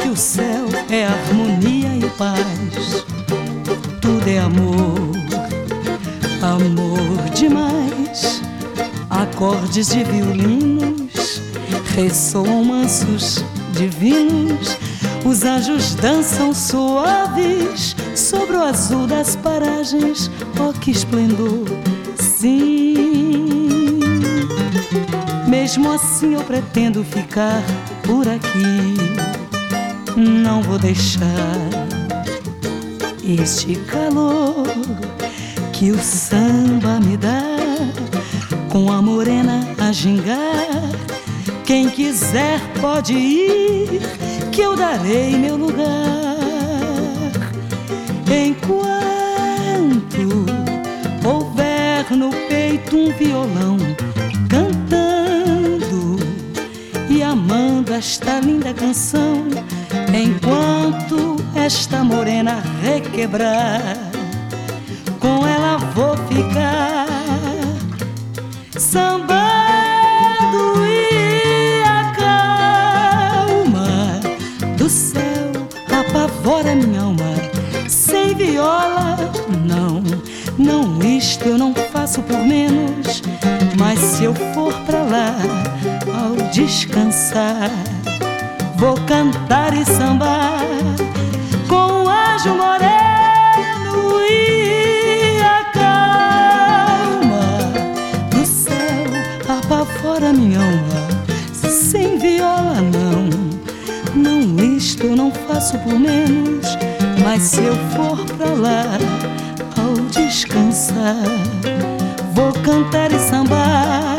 que o céu é harmonia e paz. Tudo é amor, amor demais. Acordes de violinos ressoam mansos, divinos. Os anjos dançam suaves sobre o azul das paragens. Oh, que esplendor! Sim, mesmo assim eu pretendo ficar por aqui. Não vou deixar este calor que o samba me dá, com a morena a gingar. Quem quiser pode ir, que eu darei meu lugar. Enquanto houver no peito um violão cantando e amando esta linda canção, enquanto esta morena requebrar, com ela vou ficar sambando, e a calma do céu apavora minha alma. Sem viola, não, não, isto eu não faço por menos. Mas se eu for pra lá, ao descansar, vou cantar e sambar com o anjo moreno, e a calma do céu apavora minha alma. Sem viola, não, não, isto eu não faço por menos. Mas se eu for pra lá, ao descansar, vou cantar e sambar